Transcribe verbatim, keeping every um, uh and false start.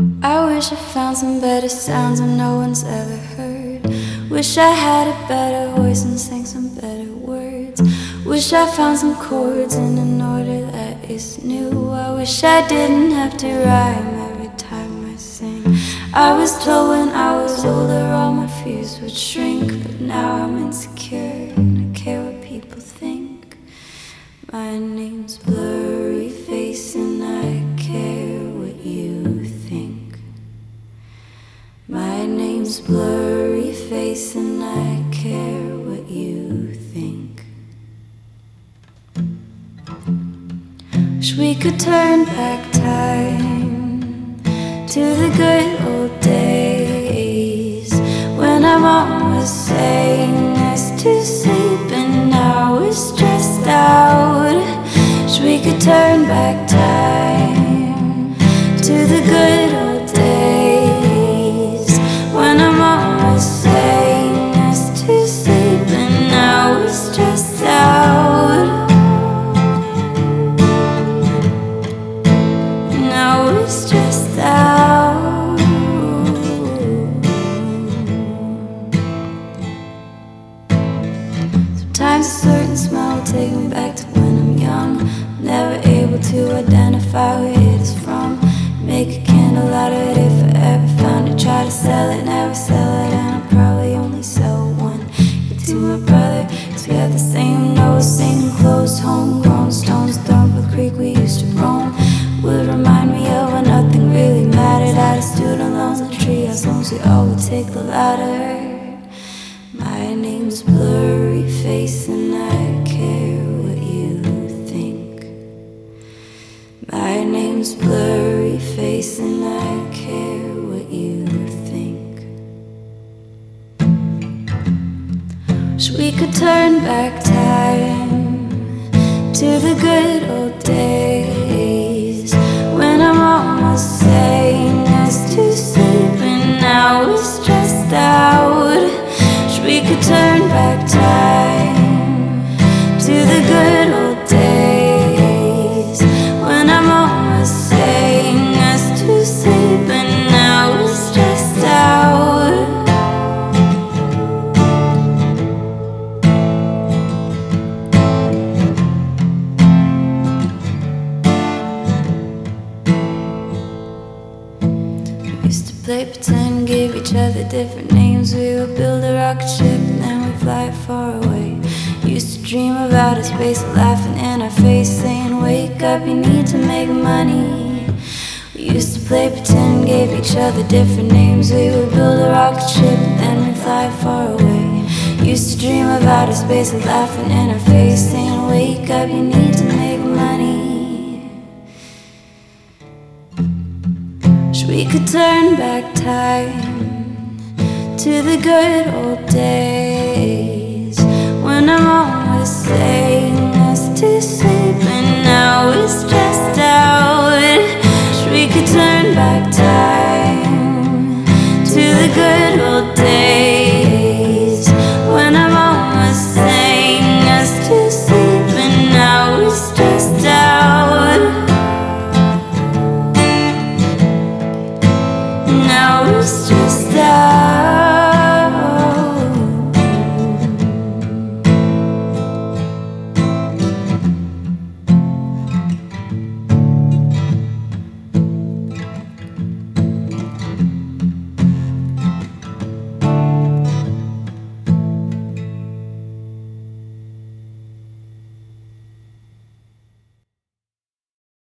I wish I found some better sounds that no one's ever heard. Wish I had a better voice and sang some better words. Wish I found some chords in an order that is new. I wish I didn't have to rhyme every time I sing. I was told when I was older all my fears would shrink, but now I'm insecure and I care what people think. My name's Blurry Face and I care what you think. My name's Blurry Face and I care what you think. Wish we could turn back time to the good old days when our mom was saying us to sleep and now we're stressed out. Wish we could turn back time to the good old days when our mom was saying us to sleep and now we're stressed out. Now we're stressed out. Sometimes a certain smell will take me back to when I'm young, never able to identify where it is from. Make a candle out of it if I ever found it. Try to sell it, never sell it, and I'll probably only sell one. Get to my brother, cause we have the same nose, same clothes, homegrown stones thrown for the creek we used to roam. Would remind me of when nothing really mattered. Out of student loans and treehouse loans, we all would take the ladder. My name's Blurry Face and I care what you think. My name's Blurry Face and I care what you think. Wish we could turn back time to the good old days when our mom was saying us to sleep and now we're stressed out. Wish we could turn back time to the good old days when our mom was saying us to sleep and now we're stressed out. We used to play pretend, give each other different names. We would build a rocket ship and then we'd fly it far away. Used to dream of outer space, laughing in our face, saying wake up, you need to make money. We used to play pretend, gave each other different names. We would build a rocket ship and then we'd fly far away. Used to dream of outer space, laughing in our face, saying wake up, you need to make money. Wish we could turn back time to the good old days when our mom was saying us to sleep and now we're stressed out. Wish we could turn back time to the good old days.